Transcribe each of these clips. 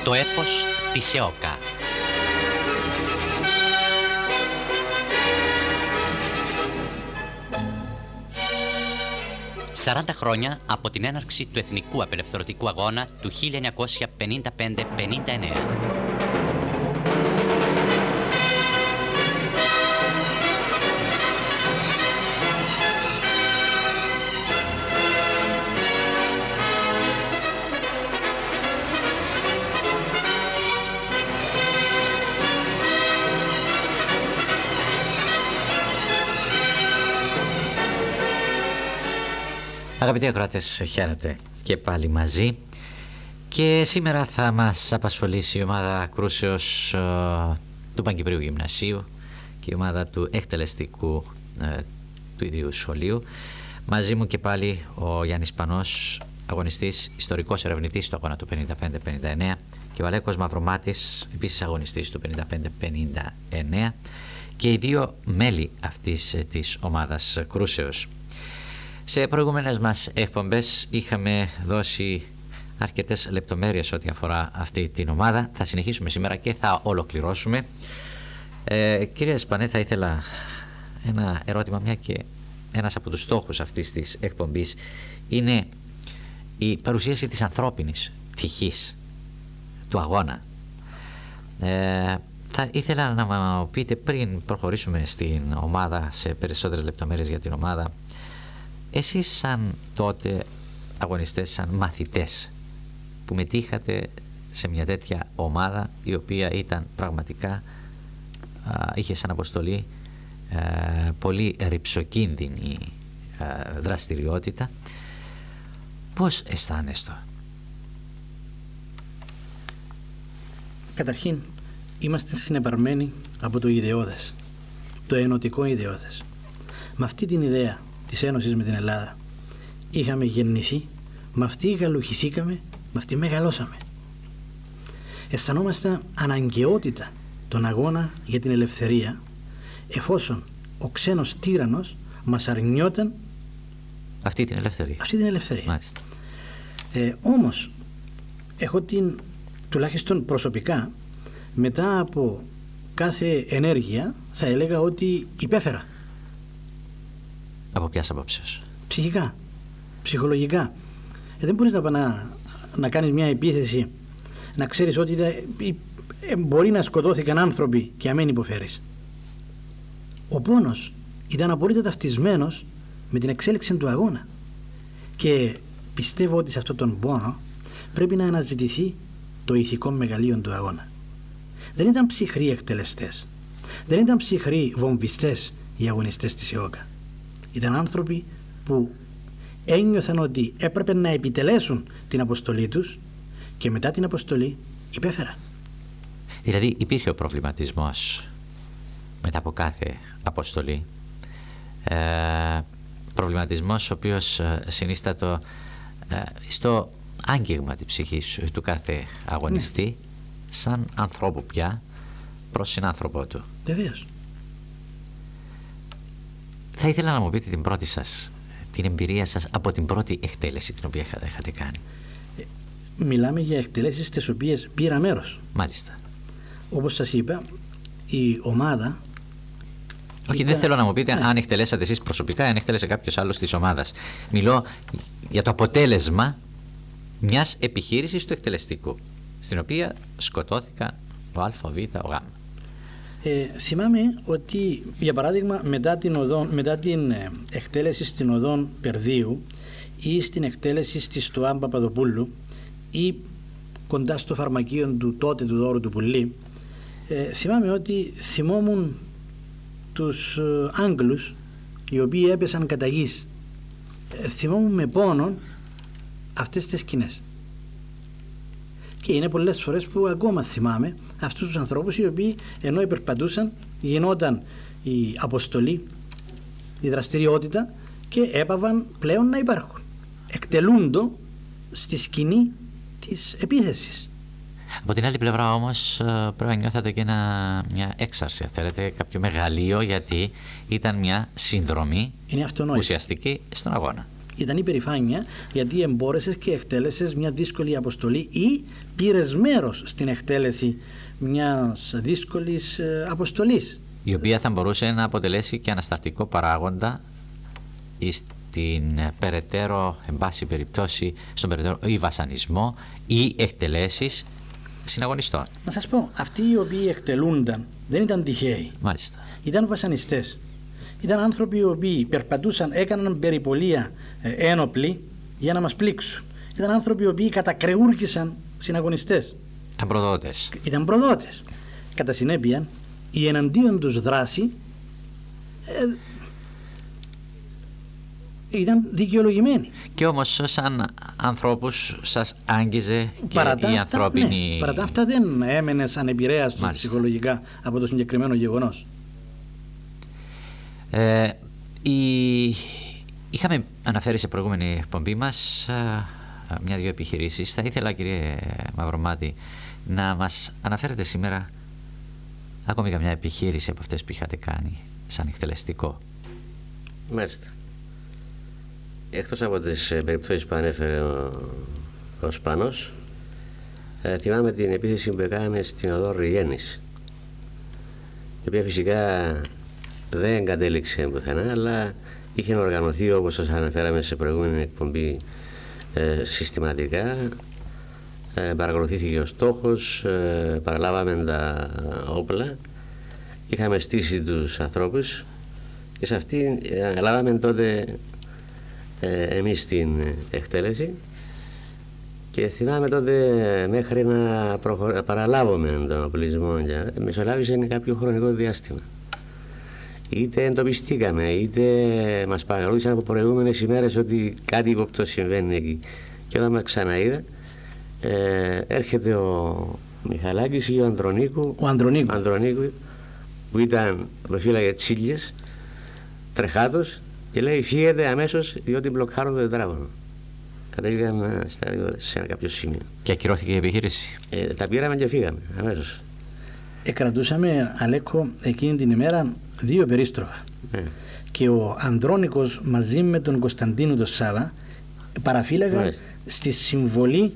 Το έπος της ΕΟΚΑ. «40 χρόνια από την έναρξη του Εθνικού Απελευθερωτικού Αγώνα του 1955-59. Αγαπητοί ακροατές, χαίρετε και πάλι μαζί και σήμερα θα μας απασχολήσει η ομάδα κρούσεως του Παγκυπρίου Γυμνασίου και η ομάδα του εκτελεστικού του ίδιου σχολείου. Μαζί μου και πάλι ο Γιάννης Πανός, αγωνιστής, ιστορικός ερευνητής του αγώνα του 55-59 και ο Αλέκος Μαυρομάτης, επίσης αγωνιστής του 55-59 και οι δύο μέλη αυτής της ομάδας κρούσεως. Σε προηγούμενες μας εκπομπές είχαμε δώσει αρκετές λεπτομέρειες ό,τι αφορά αυτή την ομάδα. Θα συνεχίσουμε σήμερα και θα ολοκληρώσουμε. Κύριε Σπανέ, θα ήθελα ένα ερώτημα, μια και ένας από τους στόχους αυτής της εκπομπής είναι η παρουσίαση της ανθρώπινης πτυχής του αγώνα. Θα ήθελα να μου πείτε, πριν προχωρήσουμε στην ομάδα, σε περισσότερες λεπτομέρειες για την ομάδα, εσείς σαν τότε αγωνιστές, σαν μαθητές που μετήχατε σε μια τέτοια ομάδα η οποία ήταν πραγματικά, είχε σαν αποστολή πολύ ρυψοκίνδυνη δραστηριότητα, πώς αισθάνεστε? Καταρχήν, είμαστε συνεπαρμένοι από το ιδεώδες, το ενωτικό ιδεώδες. Με αυτή την ιδέα της Ένωσης με την Ελλάδα είχαμε γεννηθεί, με αυτή γαλουχηθήκαμε, με αυτή μεγαλώσαμε. Αισθανόμαστε αναγκαιότητα τον αγώνα για την ελευθερία, εφόσον ο ξένος τύραννος μας αρνιόταν αυτή την ελευθερία. Μάλιστα. Όμως έχω τουλάχιστον προσωπικά, μετά από κάθε ενέργεια θα έλεγα ότι υπέφερα. Από ποιας απόψεως? Ψυχικά, ψυχολογικά. Δεν μπορείς να κάνεις μια επίθεση, να ξέρεις ότι μπορεί να σκοτώθηκαν άνθρωποι και αμέν υποφέρεις. Ο πόνος ήταν απόλυτα ταυτισμένος με την εξέλιξη του αγώνα και πιστεύω ότι σε αυτόν τον πόνο πρέπει να αναζητηθεί το ηθικό μεγαλείο του αγώνα. Δεν ήταν ψυχροί εκτελεστές, δεν ήταν ψυχροί βομβιστές οι αγωνιστές της ΕΟΚΑ. Ήταν άνθρωποι που ένιωθαν ότι έπρεπε να επιτελέσουν την αποστολή τους και μετά την αποστολή υπέφεραν. Δηλαδή υπήρχε ο προβληματισμός μετά από κάθε αποστολή, προβληματισμός ο οποίος συνίστατο στο άγγιγμα της ψυχής του κάθε αγωνιστή, σαν ανθρώπου πια προς συνάνθρωπό του. Βεβαίως. Θα ήθελα να μου πείτε την πρώτη σας, την εμπειρία σας από την πρώτη εκτέλεση την οποία είχατε κάνει. Μιλάμε για εκτελέσεις τις οποίες πήρα μέρος. Μάλιστα. Όπως σας είπα, η ομάδα... Όχι, δεν θέλω να μου πείτε αν εκτελέσατε εσείς προσωπικά, αν εκτέλεσε κάποιος άλλος της ομάδας. Μιλώ για το αποτέλεσμα μιας επιχείρησης του εκτελεστικού, στην οποία σκοτώθηκαν ο Α, ο Β, ο Γ. Θυμάμαι ότι, για παράδειγμα, μετά την εκτέλεση στην οδόν Περδίου ή στην εκτέλεση στη Στοάν Παπαδοπούλου ή κοντά στο φαρμακείο του τότε του Δώρου του Πουλή, θυμάμαι ότι θυμόμουν τους Άγγλους οι οποίοι έπεσαν κατά γης. Θυμόμουν με πόνο αυτές τις σκηνές. Και είναι πολλές φορές που ακόμα θυμάμαι αυτούς τους ανθρώπους οι οποίοι ενώ υπερπατούσαν, γινόταν η αποστολή, η δραστηριότητα και έπαβαν πλέον να υπάρχουν. Εκτελούντο στη σκηνή της επίθεσης. Από την άλλη πλευρά όμως πρέπει να νιώθατε και μια έξαρση, θέλετε, κάποιο μεγαλείο, γιατί ήταν μια συνδρομή ουσιαστική στον αγώνα. ήταν η περηφάνεια, γιατί εμπόρεσες και εκτέλεσες μια δύσκολη αποστολή ή πήρες μέρος στην εκτέλεση μιας δύσκολης αποστολής. Η οποία θα μπορούσε να αποτελέσει και ανασταλτικό παράγοντα στην περαιτέρω, εν πάση περιπτώσει, στον περαιτέρω ή βασανισμό ή εκτελέσεις συναγωνιστών. Να σας πω, αυτοί οι οποίοι εκτελούνταν δεν ήταν τυχαίοι. Μάλιστα. Ήταν βασανιστές. Ήταν άνθρωποι οι οποίοι περπατούσαν, έκαναν περιπολία ένοπλοι για να μας πλήξουν. Ήταν άνθρωποι οι οποίοι κατακρεούργησαν συναγωνιστές. Ήταν προδότες. Ήταν προδότες. Κατά συνέπεια, η εναντίον τους δράση ήταν δικαιολογημένη. Και όμως σαν ανθρώπους σας άγγιζε και η ανθρώπινη... Ναι, παρά τα αυτά δεν έμενες ανεπηρέαστος ψυχολογικά από το συγκεκριμένο γεγονός. Είχαμε αναφέρει σε προηγούμενη εκπομπή μας μια-δυο επιχειρήσεις. Θα ήθελα, κύριε Μαυρομάτη, να μας αναφέρετε σήμερα ακόμη καμιά επιχείρηση από αυτές που είχατε κάνει σαν εκτελεστικό. Μάλιστα. Εκτός από τις περιπτώσεις που ανέφερε ο Σπάνος, θυμάμαι την επίθεση που έκαναμε στην οδό Ριγέννης, η οποία φυσικά δεν κατέληξε πουθενά, αλλά είχε οργανωθεί, όπως σας αναφέραμε σε προηγούμενη εκπομπή, συστηματικά. Παρακολουθήθηκε ο στόχος, παραλάβαμε τα όπλα, είχαμε στήσει τους ανθρώπους και σε αυτή λάβαμε τότε εμείς την εκτέλεση και θυμάμαι τότε μέχρι να παραλάβουμε τον οπλισμό, μεσολάβησε κάποιο χρονικό διάστημα. Είτε εντοπιστήκαμε, είτε μας παρακαλούσαν από προηγούμενες ημέρες ότι κάτι ύποπτο συμβαίνει εκεί. Και όταν μας ξαναείδα, έρχεται ο Μιχαλάκης ή ο Ανδρονίκου, που ήταν που φύλαγε τσίλιες, τρεχάτος, και λέει φύγετε αμέσως διότι μπλοκάρουν το τετράγωνο. Κατέληγαν σε ένα κάποιο σημείο. Και ακυρώθηκε η επιχείρηση. Τα πήραμε και φύγαμε αμέσως. Κρατούσαμε, Αλέκο, εκείνη την ημέρα 2 περίστροφα. Και ο Ανδρώνικος μαζί με τον Κωνσταντίνου τον Σάβα παραφύλαγαν στη συμβολή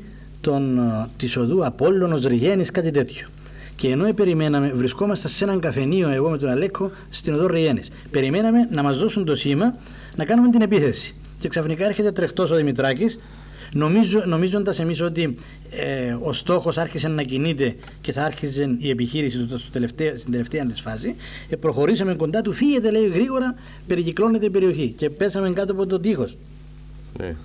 της οδού Απόλλωνος Ριγέννης, κάτι τέτοιο. Και ενώ περιμέναμε, βρισκόμαστε σε έναν καφενείο εγώ με τον Αλέκο στην οδό Ριγέννης. Περιμέναμε να μας δώσουν το σήμα να κάνουμε την επίθεση. Και ξαφνικά έρχεται τρεχτός ο Δημητράκης, νομίζοντας εμείς ότι ο στόχος άρχισε να κινείται και θα άρχισε η επιχείρηση στην τελευταία της φάση. Προχωρήσαμε κοντά του, φύγετε, λέει, γρήγορα, περικυκλώνεται η περιοχή, και πέσαμε κάτω από το τείχος. Ναι.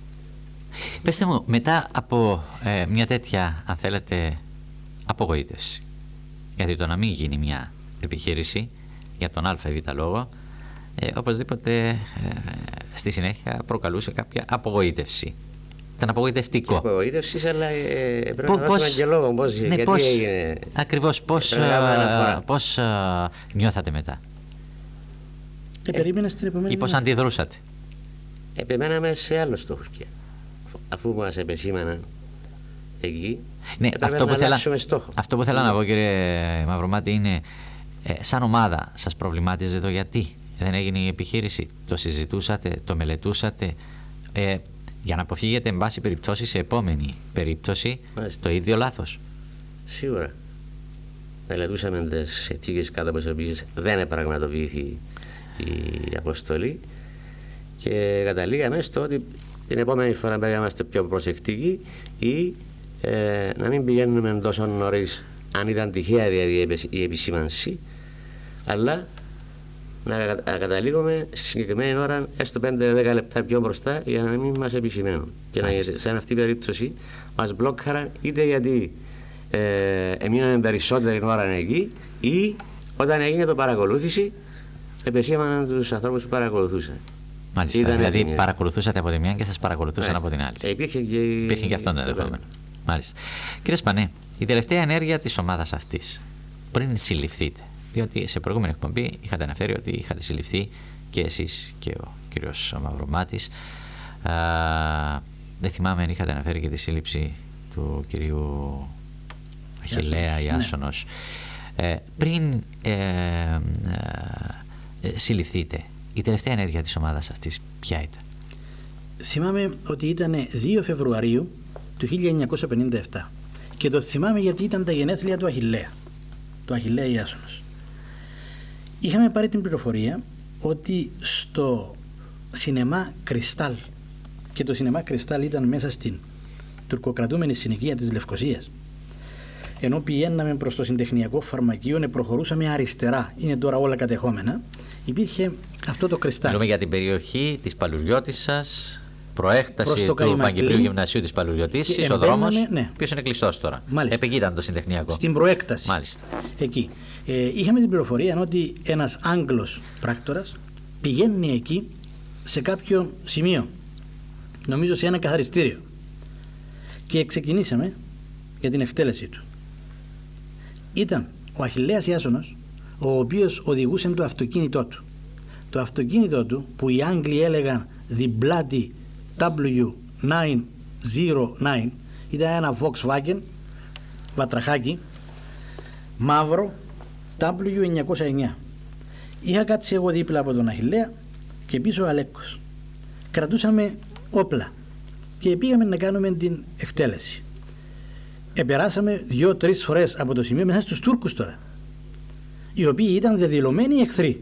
Πεςτε μου, μετά από μια τέτοια, αν θέλετε, απογοήτευση, γιατί το να μην γίνει μια επιχείρηση για τον α ή β λόγο, οπωσδήποτε στη συνέχεια προκαλούσε κάποια απογοήτευση. Ήταν απογοητευτικό. Και απογοήτευση, αλλά πρέπει να δώσουμε και λόγο γιατί έγινε. Ακριβώς, πώς νιώθατε μετά? Περίμενα στην επόμενη. Ή πώς αντιδρούσατε? Επιμέναμε σε άλλους στόχους και αφού μας επεσήμαναν εκεί. Ναι, αυτό που θέλω να πω, κύριε Μαυρομάτη, είναι σαν ομάδα σας προβλημάτιζε το γιατί δεν έγινε η επιχείρηση? Το συζητούσατε, το μελετούσατε, για να αποφύγετε εν πάση περιπτώσει σε επόμενη περίπτωση το ίδιο λάθος? Σίγουρα. Μελετούσαμε τις συνθήκες κάτω από τις οποίες δεν επραγματοποιήθηκε η αποστολή και καταλήγαμε στο ότι την επόμενη φορά πρέπει να είμαστε πιο προσεκτικοί ή να μην πηγαίνουμε τόσο νωρίς, αν ήταν τυχαία δηλαδή η επισήμανση, αλλά να καταλήγουμε στη συγκεκριμένη ώρα, έστω 5-10 λεπτά πιο μπροστά, για να μην μας επισημαίνουν. Και σε αυτή την περίπτωση μας μπλόκαραν είτε γιατί έμειναν περισσότερη ώρα εκεί, ή όταν έγινε το παρακολούθηση, επεσήμαναν τους ανθρώπους που παρακολουθούσαν. Μάλιστα, δηλαδή παρακολουθούσατε από τη μια και σας παρακολουθούσαν από την άλλη. Υπήρχε και αυτό το ενδεχόμενο. Μάλιστα. Κύριε Σπανέ, η τελευταία ενέργεια της ομάδας αυτής, πριν συλληφθείτε, διότι σε προηγούμενη εκπομπή είχατε αναφέρει ότι είχατε συλληφθεί και εσείς και ο κύριος Μαυρομάτης. Δεν θυμάμαι αν είχατε αναφέρει και τη σύλληψη του κυρίου Αχιλλέα Ιάσονος. Πριν συλληφθείτε, η τελευταία ενέργεια της ομάδας αυτής ποια ήταν? θυμάμαι ότι ήταν 2 Φεβρουαρίου του 1957 και το θυμάμαι γιατί ήταν τα γενέθλια του Αχιλλέα, του Αχιλλέα Ιάσονος. Είχαμε πάρει την πληροφορία ότι στο σινεμά Κρυστάλ, και το σινεμά Κρυστάλ ήταν μέσα στην τουρκοκρατούμενη συνοικία της Λευκωσίας, ενώ πηγαίναμε προς το συντεχνιακό φαρμακείο, προχωρούσαμε αριστερά, είναι τώρα όλα κατεχόμενα, υπήρχε αυτό το Κρυστάλ. Μιλούμε για την περιοχή της Παλουριώτισσας, προέκταση του Παγκυπρίου Γυμνασίου της Παλουριώτισσης, ο δρόμος, ποιος είναι κλειστός τώρα. Εκεί ήταν το συντεχνιακό. Στην προέκταση. Μάλιστα. Εκεί. Είχαμε την πληροφορία ότι ένας Άγγλος πράκτορας πηγαίνει εκεί σε κάποιο σημείο, νομίζω σε ένα καθαριστήριο, και ξεκινήσαμε για την εκτέλεσή του. Ήταν ο Αχιλλέας Ιάσονος, ο οποίος οδηγούσε το αυτοκίνητό του. Το αυτοκίνητό του, που οι Άγγλοι έλεγαν The Bloody W909, ήταν ένα Volkswagen βατραχάκι μαύρο W909. Είχα κάτσει εγώ δίπλα από τον Αχιλλέα και πίσω ο Αλέκος. Κρατούσαμε όπλα και πήγαμε να κάνουμε την εκτέλεση. Επεράσαμε 2-3 φορές από το σημείο μέσα στους Τούρκους τώρα, οι οποίοι ήταν δεδηλωμένοι εχθροί.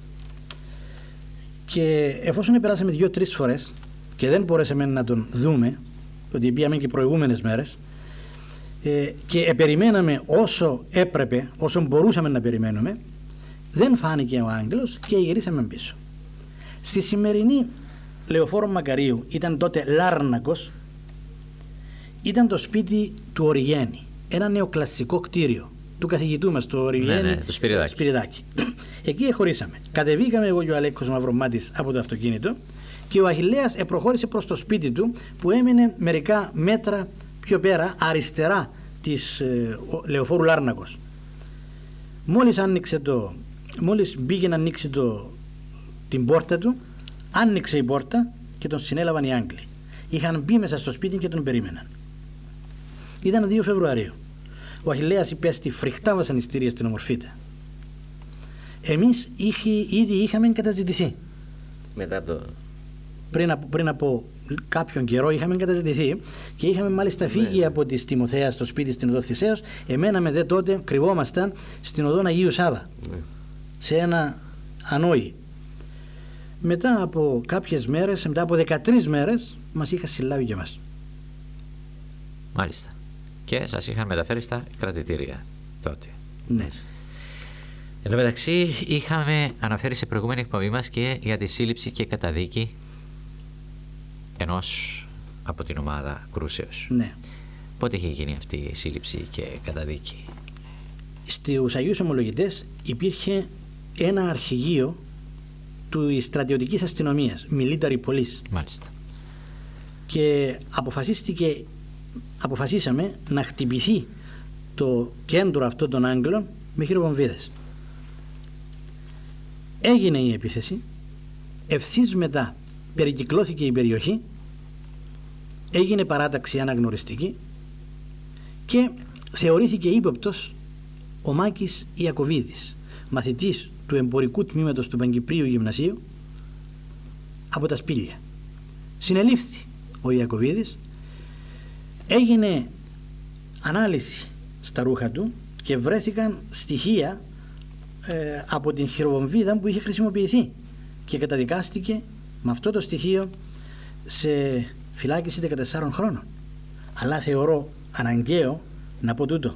Και εφόσον επεράσαμε 2-3 φορές και δεν μπορέσαμε να τον δούμε, ότι πήγαμε και προηγούμενες μέρες, και περιμέναμε όσο έπρεπε, όσο μπορούσαμε να περιμένουμε, δεν φάνηκε ο Άγγλος και γυρίσαμε πίσω. Στη σημερινή Λεωφόρο Μακαρίου, ήταν τότε Λάρνακος, ήταν το σπίτι του Οριγένη, ένα νεοκλασικό κτίριο του καθηγητού μας, το Οριγένη, το Σπυριδάκη. Εκεί χωρίσαμε. Κατεβήκαμε εγώ και ο Αλέκος Μαυρομάτης από το αυτοκίνητο και ο Αχιλλέας προχώρησε προς το σπίτι του, που έμεινε μερικά μέτρα πιο πέρα, αριστερά της Λεωφόρου Λάρνακος. Μόλις μπήκε να ανοίξει την πόρτα του, άνοιξε η πόρτα και τον συνέλαβαν οι Άγγλοι. Είχαν μπει μέσα στο σπίτι και τον περίμεναν. Ήταν 2 Φεβρουαρίου. Ο Αχιλλέας υπέστη φρικτά βασανιστήρια στην Ομορφίτα. Εμείς ήδη είχαμε καταζητηθεί. Μετά το... Πριν από κάποιον καιρό είχαμε καταζητηθεί και είχαμε μάλιστα φύγει από τη Τιμοθέα στο σπίτι στην οδό Θησέως. Εμέναμε δε τότε, κρυβόμασταν στην οδό Αγίου Σάβα, σε ένα ανόη. Μετά από κάποιες μέρες, μετά από 13 μέρες, μας είχα συλλάβει και εμάς. Μάλιστα. Και σας είχαν μεταφέρει στα κρατητήρια τότε. Ναι. Εν τω μεταξύ, είχαμε αναφέρει σε προηγούμενη εκπομπή μας και για τη σύλληψη και καταδίκη ενός από την ομάδα κρούσεως. Ναι. Πότε είχε γίνει αυτή η σύλληψη και καταδίκη? Στους Αγίους Ομολογητές υπήρχε ένα αρχηγείο του στρατιωτικής αστυνομίας, Military Police. Μάλιστα. Και αποφασίσαμε να χτυπηθεί το κέντρο αυτό των Άγγλων με χειροβομβίδες. Έγινε η επίθεση, ευθύς μετά περικυκλώθηκε η περιοχή, έγινε παράταξη αναγνωριστική και θεωρήθηκε ύποπτος ο Μάκης Ιακωβίδης, μαθητής του εμπορικού τμήματος του Παγκυπρίου Γυμνασίου από τα Σπήλια. Συνελήφθη ο Ιακωβίδης, έγινε ανάλυση στα ρούχα του και βρέθηκαν στοιχεία από την χειροβομβίδα που είχε χρησιμοποιηθεί και καταδικάστηκε με αυτό το στοιχείο σε φυλάκιση 14 χρόνων. Αλλά θεωρώ αναγκαίο να πω τούτο.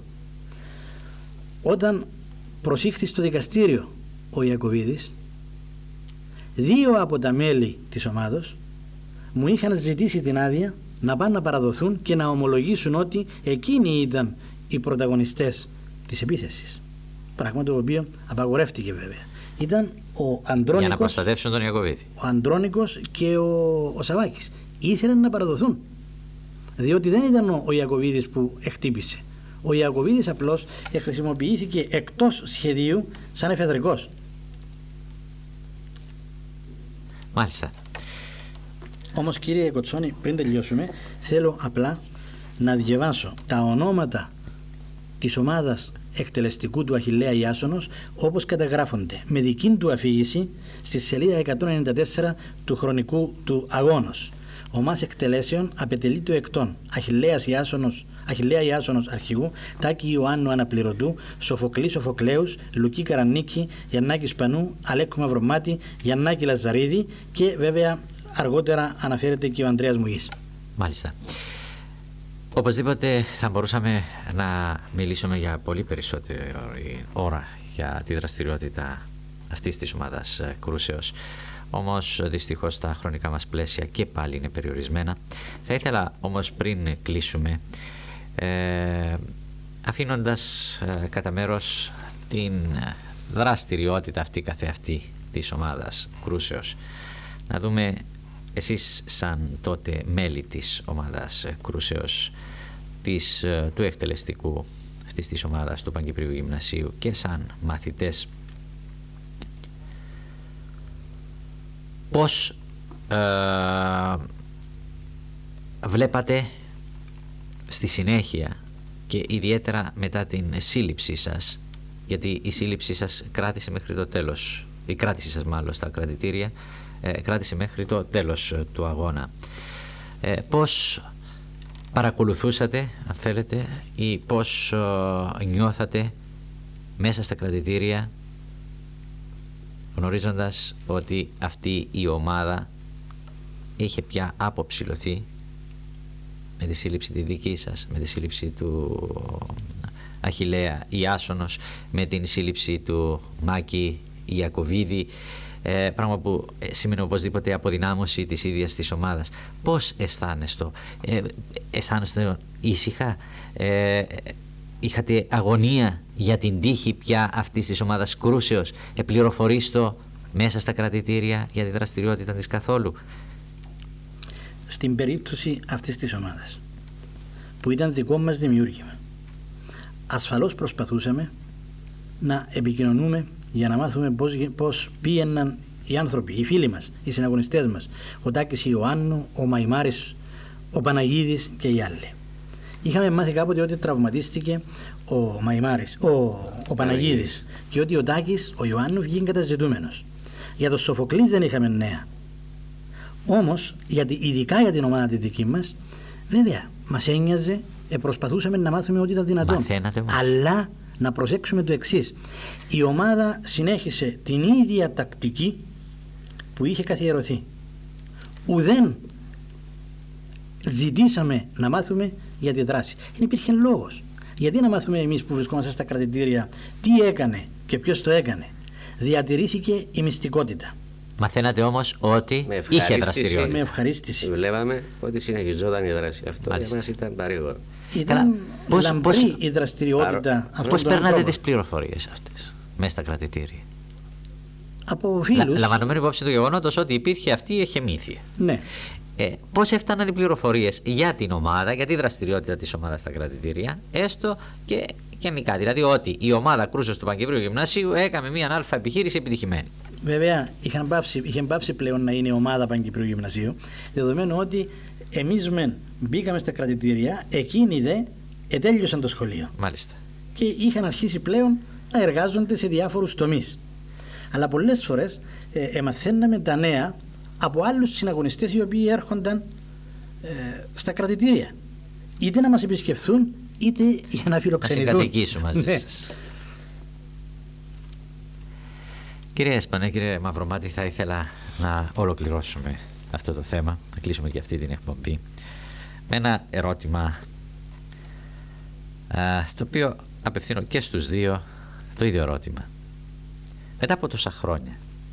Όταν προσήχθη στο δικαστήριο ο Ιακωβίδης, 2 από τα μέλη της ομάδος μου είχαν ζητήσει την άδεια να πάνε να παραδοθούν και να ομολογήσουν ότι εκείνοι ήταν οι πρωταγωνιστές της επίθεσης. Πράγμα το οποίο απαγορεύτηκε βέβαια. Ήταν ο Αντρόνικος, για να προστατεύσουν τον Ιακωβίδη. Ο Αντρόνικος και ο Σαβάκης. Ήθελαν να παραδοθούν. Διότι δεν ήταν ο Ιακωβίδης που εκτύπησε. Ο Ιακωβίδης απλώς χρησιμοποιήθηκε εκτός σχεδίου σαν εφεδρικός. Μάλιστα. Όμως κύριε Κοτσόνη, πριν τελειώσουμε, θέλω απλά να διαβάσω τα ονόματα της ομάδας εκτελεστικού του Αχιλλέα Ιάσονος όπως καταγράφονται με δική του αφήγηση στη σελίδα 194 του χρονικού του Αγώνος. Ομάς εκτελέσεων απετελεί το εκτών. Αχιλλέα Ιάσονος αρχηγού, Τάκη Ιωάννου αναπληρωτού, Σοφοκλή Σοφοκλέους, Λουκί Καρανίκη, Γιαννάκη Σπανού, Αλέκου Μαυρομάτη, Γιαννάκη Λαζαρίδη και βέβαια αργότερα αναφέρεται και ο Ανδρέας Μουγής. Μάλιστα. Οπωσδήποτε θα μπορούσαμε να μιλήσουμε για πολύ περισσότερη ώρα για τη δραστηριότητα αυτής της ομάδας κρούσεως. Όμως δυστυχώς τα χρονικά μας πλαίσια και πάλι είναι περιορισμένα. Θα ήθελα όμως πριν κλείσουμε, αφήνοντας κατά μέρος την δραστηριότητα αυτή καθεαυτή της ομάδας κρούσεως, να δούμε εσείς σαν τότε μέλη της ομάδας κρούσεως, του εκτελεστικού αυτής της ομάδας του Παγκυπρίου Γυμνασίου και σαν μαθητές, πώς βλέπατε στη συνέχεια και ιδιαίτερα μετά την σύλληψή σας, γιατί η σύλληψή σας κράτησε μέχρι το τέλος, η κράτηση σας μάλλον στα κρατητήρια κράτησε μέχρι το τέλος του αγώνα, πώς παρακολουθούσατε, αν θέλετε, ή πώς νιώθατε μέσα στα κρατητήρια, γνωρίζοντας ότι αυτή η ομάδα είχε πια αποψηλωθεί με τη σύλληψη τη δική σας, με τη σύλληψη του Αχιλλέα Ιάσονος, με την σύλληψη του Μάκη Ιακωβίδη, πράγμα που σημαίνει οπωσδήποτε αποδυνάμωση της ίδιας της ομάδας. Πώς αισθάνεστε? Αισθάνεστε ήσυχα? Είχατε αγωνία για την τύχη πια αυτής της ομάδας κρούσεως? Επληροφορήστο μέσα στα κρατητήρια για τη δραστηριότητα της καθόλου? Στην περίπτωση αυτής της ομάδας, που ήταν δικό μας δημιούργημα, ασφαλώς προσπαθούσαμε να επικοινωνούμε για να μάθουμε πώς πήγαιναν οι άνθρωποι, οι φίλοι μας, οι συναγωνιστές μας, ο Τάκης Ιωάννου, ο Μαϊμάρης, ο Παναγίδης και οι άλλοι. Είχαμε μάθει κάποτε ότι τραυματίστηκε ο Μαϊμάρης, ο Παναγίδης, και ότι ο Τάκης, ο Ιωάννου, βγήκε καταζητούμενος. Για τον Σοφοκλή δεν είχαμε νέα. Όμως, ειδικά για την ομάδα τη δική μας, βέβαια, μας ένοιαζε, προσπαθούσαμε να μάθουμε ό,τι ήταν δυνατόν. Αλλά να προσέξουμε το εξής. Η ομάδα συνέχισε την ίδια τακτική που είχε καθιερωθεί. Ουδέν ζητήσαμε να μάθουμε για τη δράση. Δεν υπήρχε λόγος. Γιατί να μάθουμε εμείς που βρισκόμαστε στα κρατητήρια τι έκανε και ποιος το έκανε? Διατηρήθηκε η μυστικότητα. Μαθαίνατε όμως ότι είχε δραστηριότητα. Με ευχαρίστηση. Βλέπαμε ότι συνεχιζόταν η δράση. Αυτό για μας ήταν παρήγορο. Ήταν λαμπρή η δραστηριότητα. Πώς παίρνατε τις πληροφορίες αυτές μέσα στα κρατητήρια? Από φίλους. Λαμβανωμένη υπόψη του γεγονότος ότι υπήρχε αυτή η εχεμήθεια. Ναι. Πώς έφταναν οι πληροφορίες για την ομάδα, για τη δραστηριότητα της ομάδας στα κρατητήρια, έστω και γενικά? Δηλαδή ότι η ομάδα κρούσεως του Παγκυπρίου Γυμνασίου έκανε μια αλφα επιχείρηση επιτυχημένη. Βέβαια, είχε πάυσει πλέον να είναι ομάδα Παγκυπρίου Γυμνασίου, δεδομένου ότι εμείς μπήκαμε στα κρατητήρια, εκείνοι ετέλειωσαν το σχολείο. Μάλιστα. Και είχαν αρχίσει πλέον να εργάζονται σε διάφορους τομείς. Αλλά πολλές φορές μαθαίναμε τα νέα από άλλους συναγωνιστές οι οποίοι έρχονταν στα κρατητήρια. Είτε να μας επισκεφθούν, είτε για να φιλοξενηθούν. Να συγκατοικήσουν μαζί σας. Κύριε Έσπανε, κύριε Μαυρομάτη, θα ήθελα να ολοκληρώσουμε αυτό το θέμα, να κλείσουμε και αυτή την εκπομπή με ένα ερώτημα το οποίο απευθύνω και στους δύο το ίδιο ερώτημα. Μετά από τόσα χρόνια,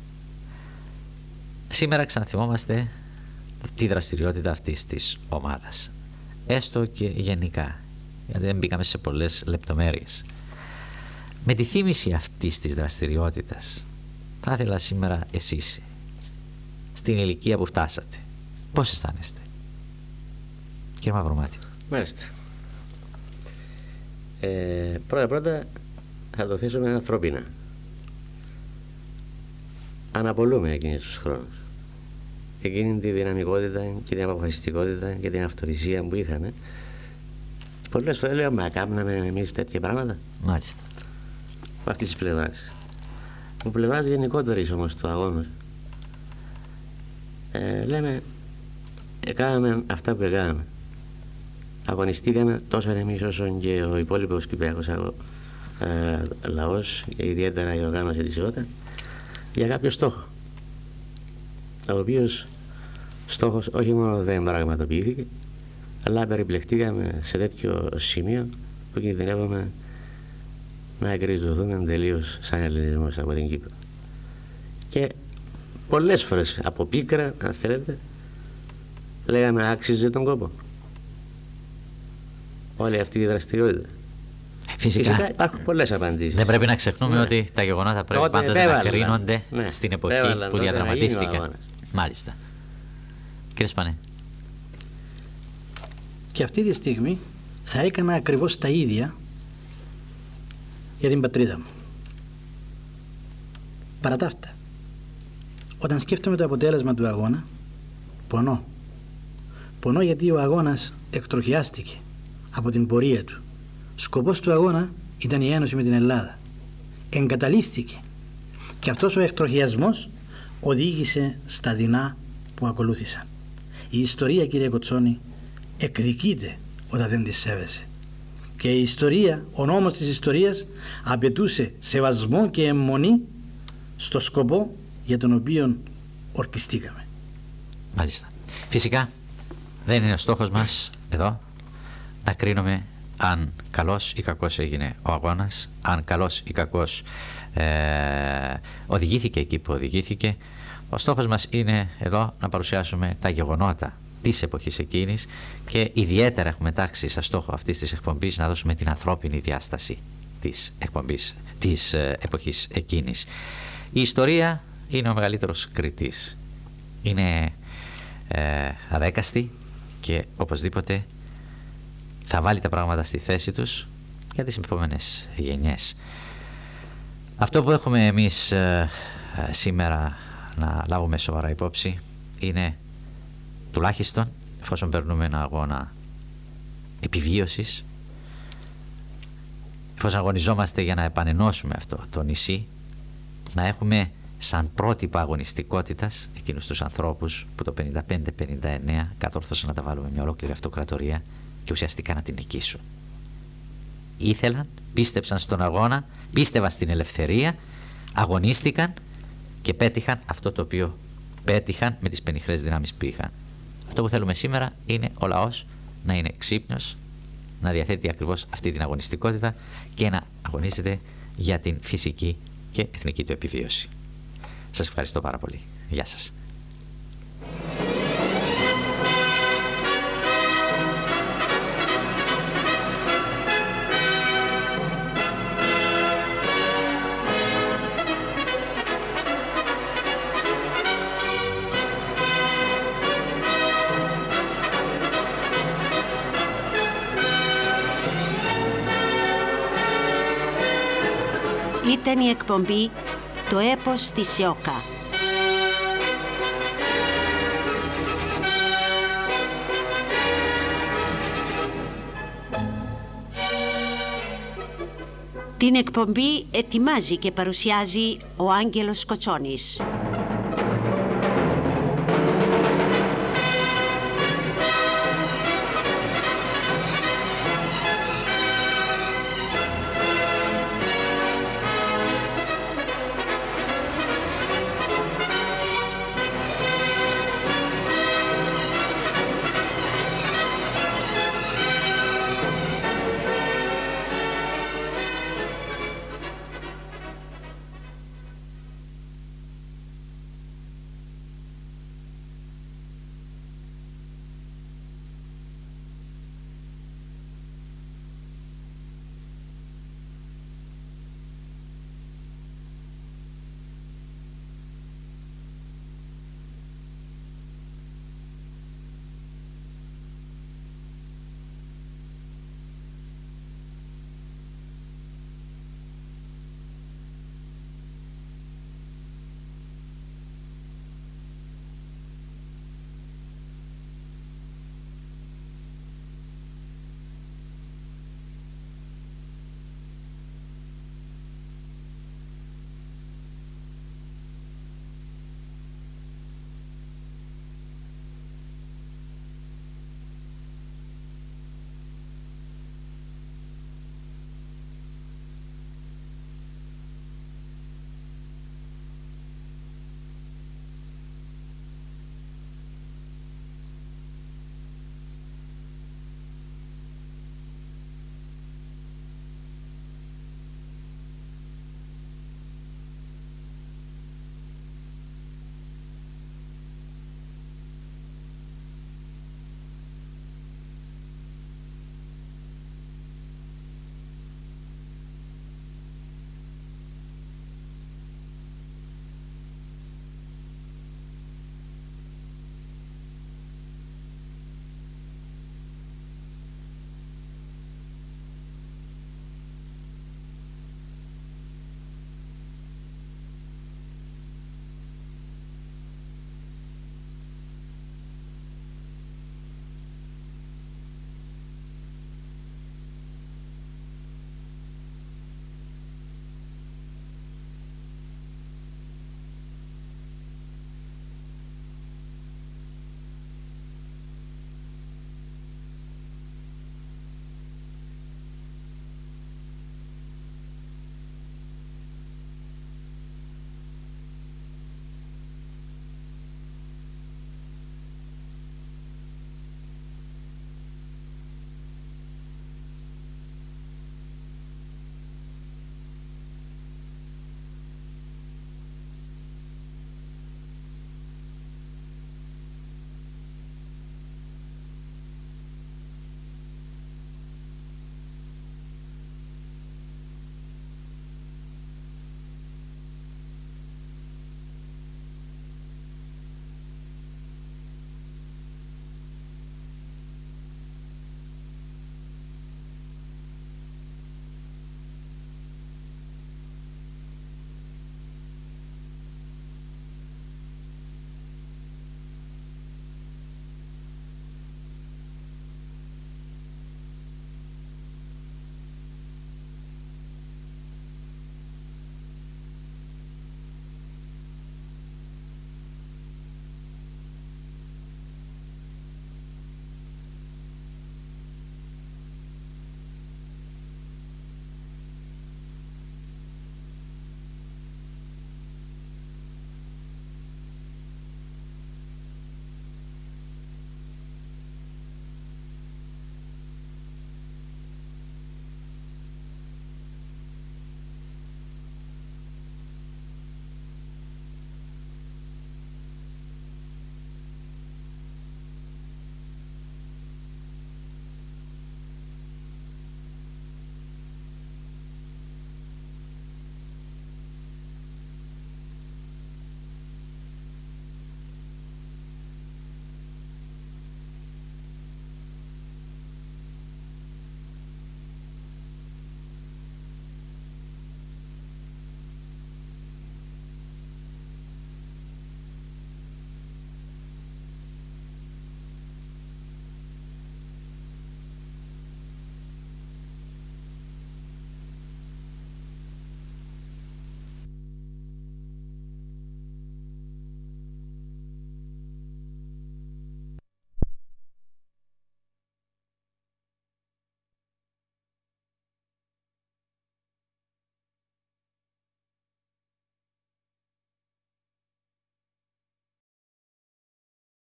σήμερα ξαναθυμόμαστε τη δραστηριότητα αυτής της ομάδας, έστω και γενικά, γιατί δεν μπήκαμε σε πολλές λεπτομέρειες. Με τη θύμηση αυτής της δραστηριότητας, θα ήθελα σήμερα εσείς, στην ηλικία που φτάσατε, πώς αισθάνεστε, κύριε Μαυρομάτη? Μάλιστα. Πρώτα θα το θέσουμε ανθρώπινα. Αναπολούμε εκείνους τους χρόνους, εκείνη τη δυναμικότητα και την αποφασιστικότητα και την αυτοθυσία που είχαμε. Πολλές φορές λέω, μα κάναμε εμείς τέτοια πράγματα? Μάλιστα. Από αυτής της πλευράς. Από πλευράς γενικότερης όμως του αγώνα, λέμε έκαναμε αυτά που έκαναμε. Αγωνιστήκαμε τόσο εμείς όσο και ο υπόλοιπος κυπριακός λαός, ιδιαίτερα η οργάνωση της ΟΤΑ, για κάποιο στόχο, ο οποίος στόχος όχι μόνο δεν πραγματοποιήθηκε, αλλά περιπλεχτήκαμε σε τέτοιο σημείο που κινδυνεύουμε να εκριζωθούμε τελείως σαν ελληνισμός από την Κύπρο. Και πολλές φορές από πίκρα, αν θέλετε, λέγαμε άξιζε τον κόπο όλη αυτή η δραστηριότητα. Φυσικά υπάρχουν πολλές απαντήσεις. Δεν πρέπει να ξεχνούμε ότι τα γεγονότα πρέπει πάντοτε να κρίνονται στην εποχή που διαδραματίστηκαν. Μάλιστα. Κύριε Σπανέ. Και αυτή τη στιγμή θα έκανα ακριβώς τα ίδια για την πατρίδα μου. Παρά τα αυτά, όταν σκέφτομαι το αποτέλεσμα του αγώνα, πονώ. Πονώ γιατί ο αγώνας εκτροχιάστηκε από την πορεία του. Σκοπός του αγώνα ήταν η ένωση με την Ελλάδα. Εγκαταλείφθηκε. Και αυτός ο εκτροχιασμός οδήγησε στα δεινά που ακολούθησαν. Η ιστορία, κύριε Κοτσόνη, εκδικείται όταν δεν τη σέβεσαι. Και η ιστορία, ο νόμος της ιστορίας απαιτούσε σεβασμό και αιμονή στο σκοπό για τον οποίο ορκιστήκαμε. Μάλιστα. Φυσικά δεν είναι ο στόχος μας εδώ να κρίνουμε αν καλός ή κακός έγινε ο αγώνας, αν καλός ή κακός οδηγήθηκε εκεί που οδηγήθηκε. Ο στόχος μας είναι εδώ να παρουσιάσουμε τα γεγονότα της εποχής εκείνης και ιδιαίτερα έχουμε τάξει σαν στόχο αυτής της εκπομπής να δώσουμε την ανθρώπινη διάσταση της εκπομπής της εποχής εκείνης. Η ιστορία είναι ο μεγαλύτερος κριτής. Είναι αδέκαστη και οπωσδήποτε θα βάλει τα πράγματα στη θέση τους για τις επόμενες γενιές. Αυτό που έχουμε εμείς σήμερα να λάβουμε σοβαρά υπόψη είναι, τουλάχιστον εφόσον παίρνουμε ένα αγώνα επιβίωσης, εφόσον αγωνιζόμαστε για να επανενώσουμε αυτό το νησί, να έχουμε σαν πρότυπα αγωνιστικότητας εκείνους τους ανθρώπους που το 55-59 κατόρθωσαν να τα βάλουμε μια ολόκληρη αυτοκρατορία και ουσιαστικά να την νικήσουν. Ήθελαν, πίστεψαν στον αγώνα, πίστευαν στην ελευθερία, αγωνίστηκαν και πέτυχαν αυτό το οποίο πέτυχαν με τις πενιχρές δυνάμεις που είχαν. Αυτό που θέλουμε σήμερα είναι ο λαός να είναι ξύπνιος, να διαθέτει ακριβώς αυτή την αγωνιστικότητα και να αγωνίζεται για την φυσική και εθνική του επιβίωση. Σας ευχαριστώ πάρα πολύ. Γεια σας. Ήταν η εκπομπή «Το έπος της Σιώκα». Την εκπομπή ετοιμάζει και παρουσιάζει ο Άγγελος Κοτσόνης.